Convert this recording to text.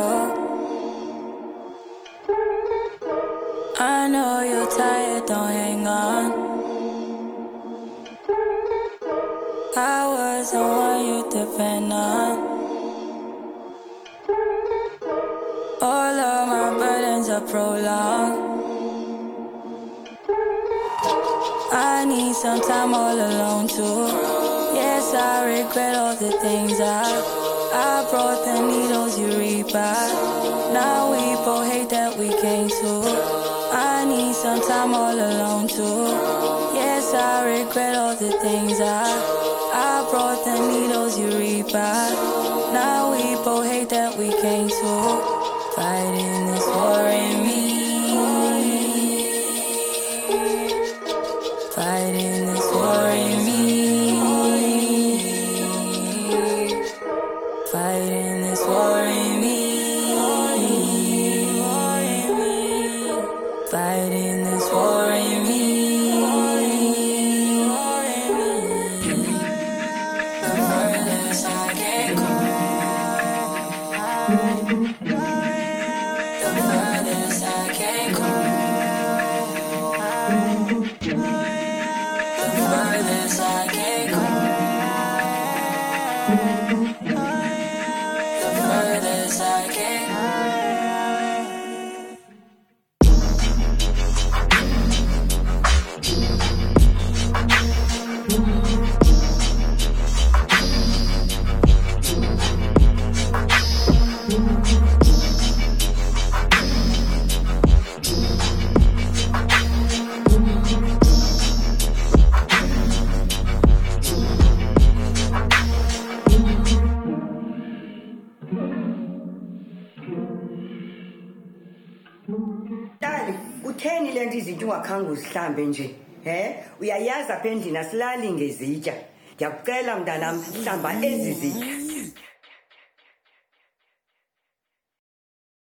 I know you're tired, don't hang on. I was the one you depend on. All of my burdens are prolonged. I need some time all alone too. Yes, I regret all the things I brought the needles you reap by. Now we both hate that we came to. I need some time all alone too. Yes, I regret all the things I brought the needles you reap by. Now we both hate that we came to. Fighting this war in me. Fighting this war in me. Fighting this war in me. Fighting this war in me. The furthest I can go. The furthest I can go. The furthest I can go. The furthest I can go. Utheni lento izinto ungakhange uzihlambe nje uyayazi apha endlini asilali ngezitya. Ndiyakucela mntanam hlamba ezi zitya.